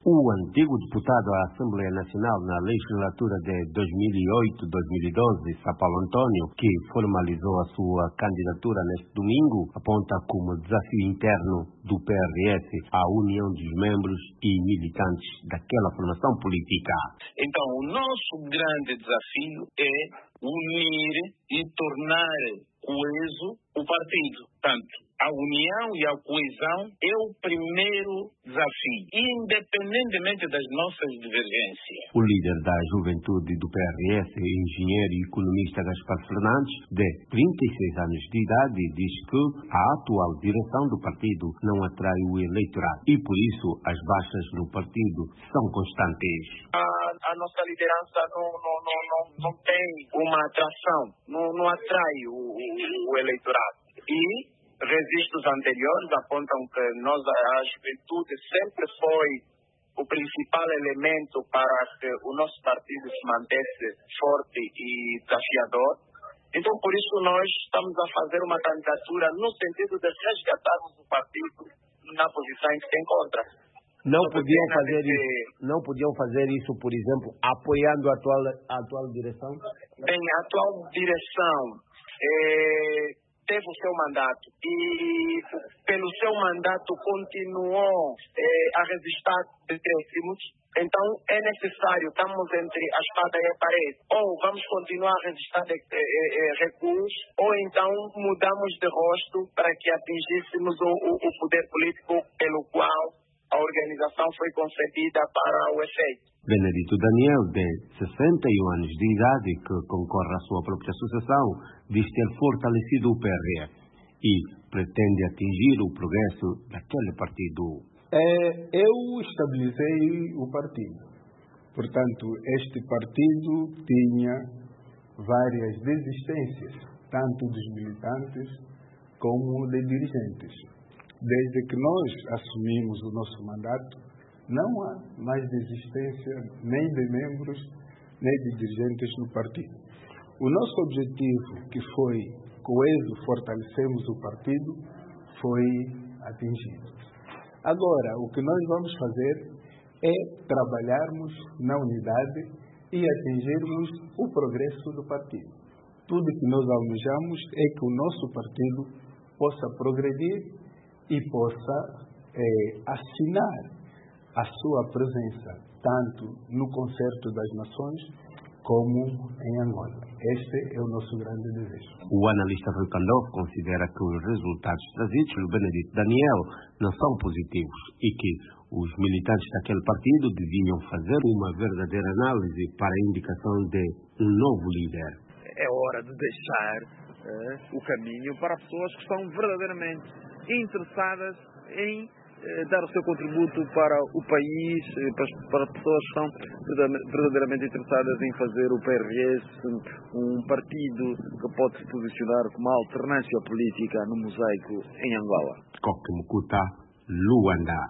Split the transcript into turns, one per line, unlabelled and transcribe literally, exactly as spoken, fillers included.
O antigo deputado à Assembleia Nacional na legislatura de dois mil e oito a dois mil e doze, São Paulo Antônio, que formalizou a sua candidatura neste domingo, aponta como desafio interno do P R S a união dos membros e militantes daquela formação política.
Então, o nosso grande desafio é unir e tornar coeso o partido. Tanto a união e a coesão é o primeiro desafio, independentemente das nossas divergências.
O líder da juventude do P R S, engenheiro e economista Gaspar Fernandes, de trinta e seis anos de idade, diz que a atual direção do partido não atrai o eleitorado e, por isso, as baixas no partido são constantes.
A, a nossa liderança não, não, não, não, não tem uma atração, não, não atrai o, o, o eleitorado. E registros anteriores apontam que nós, a juventude sempre foi o principal elemento para que o nosso partido se mantesse forte e desafiador. Então, por isso, nós estamos a fazer uma candidatura no sentido de resgatarmos o partido na posição em que se encontra.
Não podiam fazer isso, não podiam fazer isso, por exemplo, apoiando a atual, a atual direção?
Bem, a atual direção é, teve o seu mandato e, pelo seu mandato, continuou é, a resistir decréscimos. Então, é necessário, estamos entre a espada e a parede. Ou vamos continuar a resistir de, é, é, recuos, ou então mudamos de rosto para que atingíssemos o, o, o poder político pelo qual a organização foi concebida para o efeito.
Benedito Daniel, de sessenta e um anos de idade, que concorre à sua própria associação, diz ter fortalecido o P R S e pretende atingir o progresso daquele partido.
É, eu estabilizei o partido. Portanto, este partido tinha várias desistências, tanto dos militantes como de dirigentes. Desde que nós assumimos o nosso mandato, não há mais desistência nem de membros, nem de dirigentes no partido. O nosso objetivo, que foi coeso, fortalecermos o partido, foi atingido. Agora, o que nós vamos fazer é trabalharmos na unidade e atingirmos o progresso do partido. Tudo que nós almejamos é que o nosso partido possa progredir e possa é, assinar a sua presença, tanto no Concerto das Nações como em Angola. Este é o nosso grande desejo.
O analista Rui Candoff considera que os resultados trazidos pelo Benedito Daniel não são positivos e que os militantes daquele partido deviam fazer uma verdadeira análise para a indicação de um novo líder.
É hora de deixar uh, o caminho para pessoas que estão verdadeiramente interessadas em dar o seu contributo para o país, para pessoas que estão verdadeiramente interessadas em fazer o P R S um partido que pode se posicionar como alternância política no mosaico em Angola.
Coque Mucuta, Luanda.